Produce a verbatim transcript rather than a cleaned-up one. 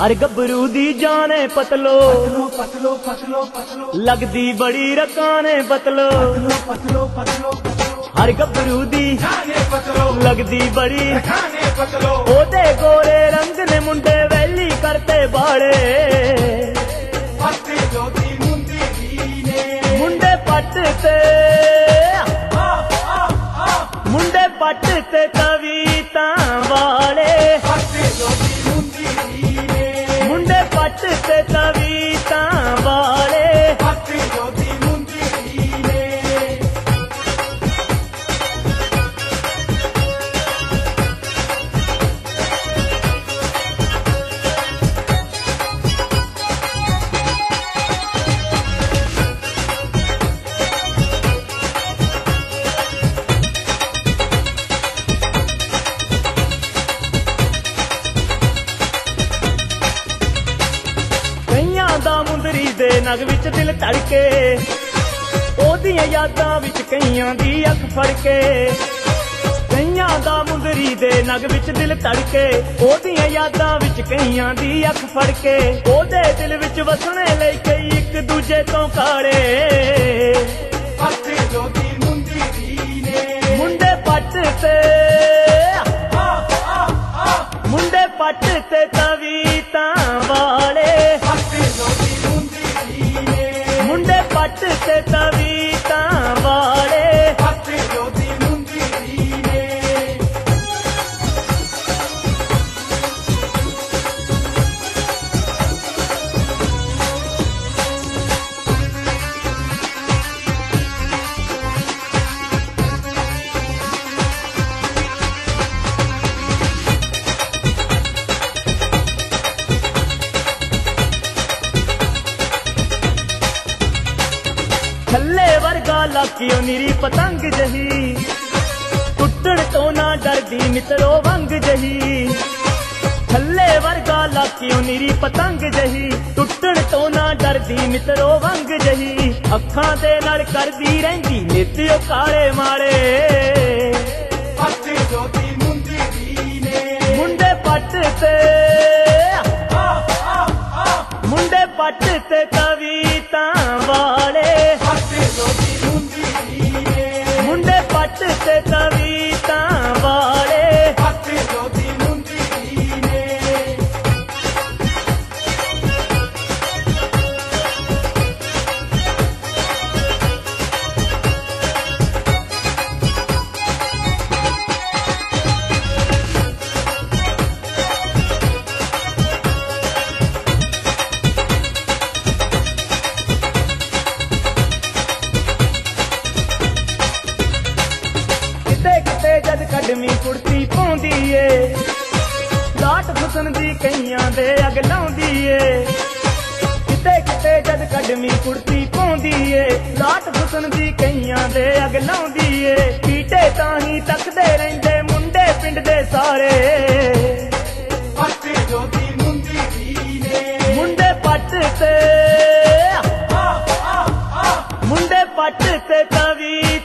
हर गभरू दी जाने पतलो पतलो पतलो पतलो पतलो लगदी बड़ी रकाने पतलो पतलो पतलो पतलो हर गभरू दी जाने पतलो लगदी बड़ी जाने पतलो ओदे गोरे रंग ने मुंडे वैली करते बाड़े पत्ते जोती मुंडी दीने मुंडे पट ते मुंडे पट ते कविता वाले पत्ते जोती मुंडी दीने मुंडे पट ते कविता वाले पत्ते जोती मुंडी दीने दा मुंदरी दे नग विच दिल धड़के ओदियां यादां विच कईयां दी अख फड़के कईयां दा मुंदरी दे नग विच दिल धड़के ओदियां यादां विच कईयां दी अख फड़के ओदे दिल विच वसणे लई कई इक दूजे तो काले पत्ते जोती मुंडी दीने मुंडे पट ते मुंडे पट ते कविता वाले पत्ते जोती मुंडी दीने मुंडे पट ते कविता वाले पत्ते जोती मुंडी दीने थल्ले वर्गा लाकियो निरी पतंग जही टुटण तो ना डरदी मित्रो वंग जही थल्ले वर्गा लाकियो निरी पतंग जही टुटण तो ना डरदी मित्रो वंग जही अखां दे नाल करदी रहिंदी नित्यो काले माले पत्ते जोती मुंडी दीने मुंडे पट ते मुंडे पट ते कविता वाले पत्ते जोती मुंडी दीने मुंडे पट ते कविता वाले पत्ते जोती मुंडी दीने किते किते जद कदमी कुर्ती पाउंदी ए लाट हुसन दी कईयां दे अग लाउंदी ए किते किते जद कदमी कुर्ती पाउंदी ए लाट हुसन दी कईयां दे अग लाउंदी ए पीटे ताही तकदे रहिंदे मुंडे पिंड दे सारे पत्ते जोती मुंडी दीने मुंडे पट ते मुंडे पट ते कविता